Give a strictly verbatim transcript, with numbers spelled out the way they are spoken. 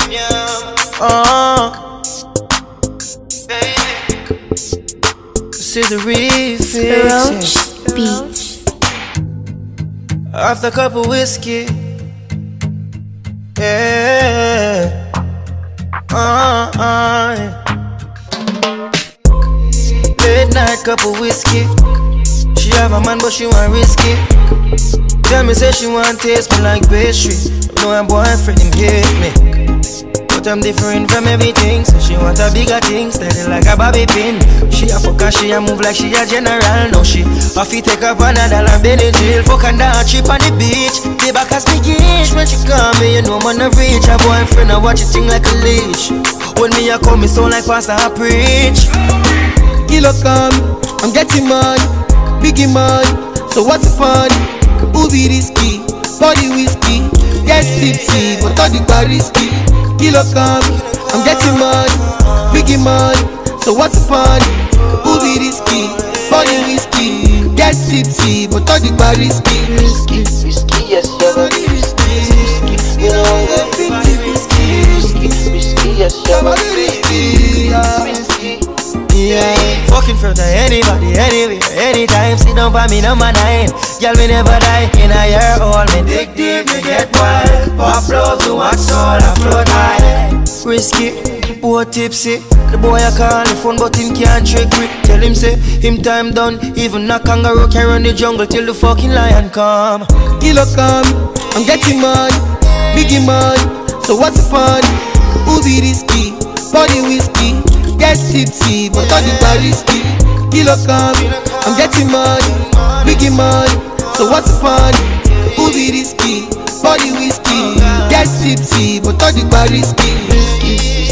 Uh, this is the refix. Beach. After a cup of whiskey, yeah. Uh, uh, late night cup of whiskey. She have a man but she want risky. Tell me say she want taste me like pastry. Know her boyfriend him hate me, but I'm different from everything. So she want a bigger thing, steady like a bobby pin. She a fuck and she a move like she a general. Now she off he take up another and been in jail. Fuck and down cheap on the beach. They back as me gauge when she call me. You know man a reach. Her boyfriend a watch it thing like a leash. When me a come me sound like pastor a preach. Kilo come, I'm getting money, biggie money. So what's the fun? Who be risky? Body whiskey, get tipsy, but all the bar risky. Kilo come, I'm getting money, biggie money. So what's the fun? Who be risky? Body whiskey, get tipsy, but all the bar risky. Risky, risky, yes, your body risky. Risky, you know I'm fifty risky. Risky, risky, yes, your body risky. Risky, yeah. Fucking from anybody, anywhere, anytime. Sit down by me number nine. Girl, me never die. In a year old, me dig deep, me get wild. Pop love to watch soul, I float high. Risky, poor tipsy. The boy I call the phone, but him can't trick me. Tell him say, him time done. Even a kangaroo can run the jungle till the fucking lion come. Kilo come, I'm getting money, biggie money. So what's the fun? Who be risky? Body whiskey, get tipsy, but all the bar risky. Kilo come, I'm getting money, biggie money. So what's the fun? Who be risky? Body whiskey, get tipsy, but all the bar risky. risky.